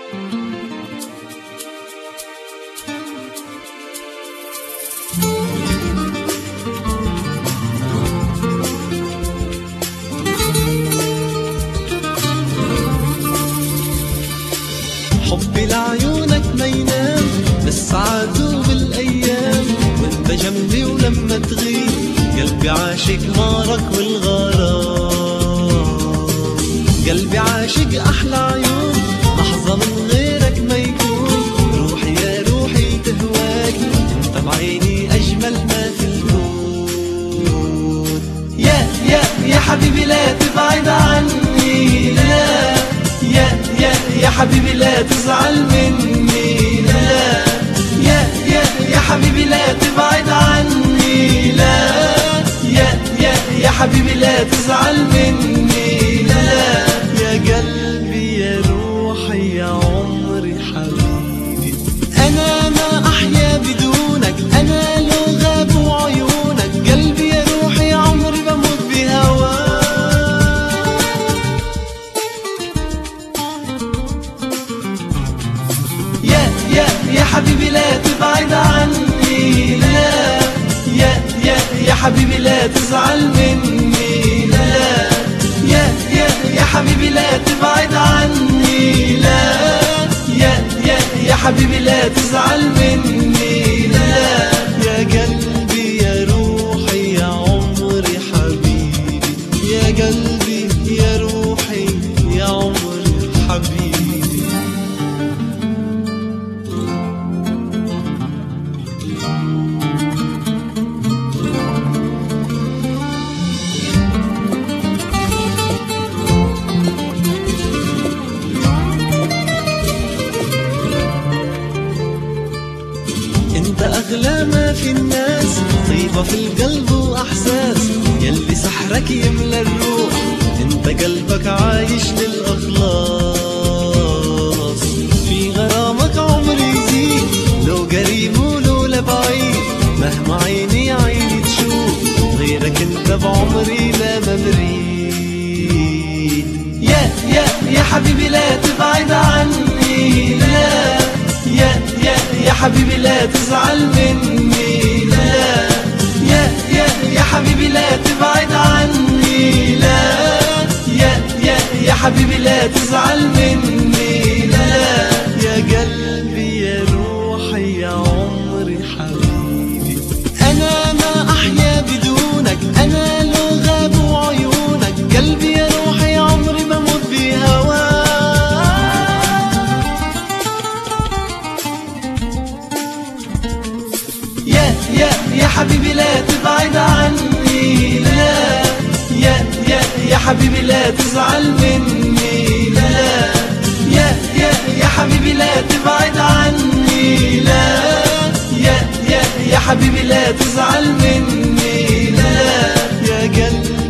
حبي لعيونك ما ينام بالساعات وبالايام، وانت جنبي ولما تغيب قلبي عاشق نارك والغرام. قلبي عاشق احلى عيون، لحظه من غيرك ما يكون. روحي يا روحي تهواك، انت بعيني اجمل ما في الكون. يا حبيبي لا تبعد عني، لا يا حبيبي لا تزعل مني، لا يا حبيبي لا تبعد عني، لا يا حبيبي لا تزعل مني، لا. يا قلبي يا روحي يا عمري حبيبي، أنا ما أحيا بدونك، أنا لو غابوا عيونك. قلبي يا روحي يا عمري بموت بهواك. يا حبيبي لا تبعد عني، لا يا حبيبي لا تزعل مني، لا يا حبيبي لا تبعد عني، لا يا حبيبي لا تزعل مني، لا. يا قلبي يا روحي يا عمري حبيبي، يا قلبي يا روحي يا عمري حبيبي. انت اغلى ما في الناس، طيبة في القلب واحساس، يلي سحرك يملى الروح. انت قلبك عايش للاخلاص، في غرامك عمري يزيد، لو قريب ولو لبعيد. مهما عيني تشوف غيرك انت بعمري لا مبريد. يا حبيبي لا تبعد عني، لا يا حبيبي لا تزعل مني، لا يا حبيبي لا تبعد عني، لا يا حبيبي لا تزعل مني، لا. يا قلبي يا روحي يا عمري حبيبي، أنا ما أحيا بدونك، أنا لو غابوا عيونك. قلبي يا روحي يا عمري بموت بهواك. يا حبيبي لا تبعد عني، لا يا حبيبي لا تزعل مني، لا يا حبيبي لا تبعد عني، لا يا حبيبي لا تزعل مني، لا. يا قلبي